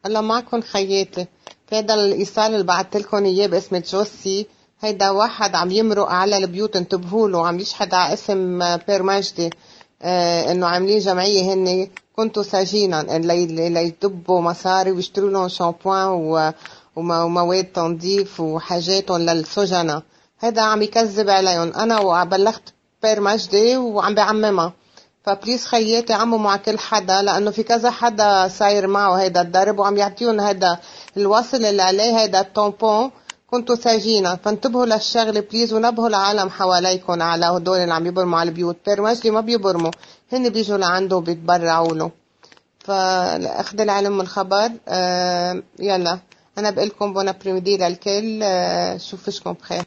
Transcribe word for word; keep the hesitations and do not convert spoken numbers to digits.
الله معكم خياتي. هيدا الايصال اللي بعتلكن اياه باسم جوسي، هيدا واحد عم يمرق على البيوت، انتبهوله، عم يشحد على اسم آه، بير مجدي. آه انه عاملين جمعية هن كنتوا ساجينا لي- ليدبوا مصاري ويشتروا لهم شامبوان و- وم- ومواد تنظيف وحاجاتهم للسجناء. هيدا عم يكذب عليهم. انا وبلغت بير مجدي وعم بعممها. فبليز خياتي عمو مع كل حدا، لانه في كذا حدا صاير معه هيدا الضرب وعم يعطيهم هيدا الوصل اللي عليه هيدا التامبون كنتوا ساجينا. فانتبهوا للشغله بليز، ونبهوا العالم حواليكم على هدول اللي عم يبرموا على البيوت. بير مجدي ما بيبرموا، هن بيجوا لعنده وبيتبرعوا له. فاخذ العلم من الخبر. آه يلا، انا بقلكم بون ابريميدي للكل. آه شوفشكم بخير.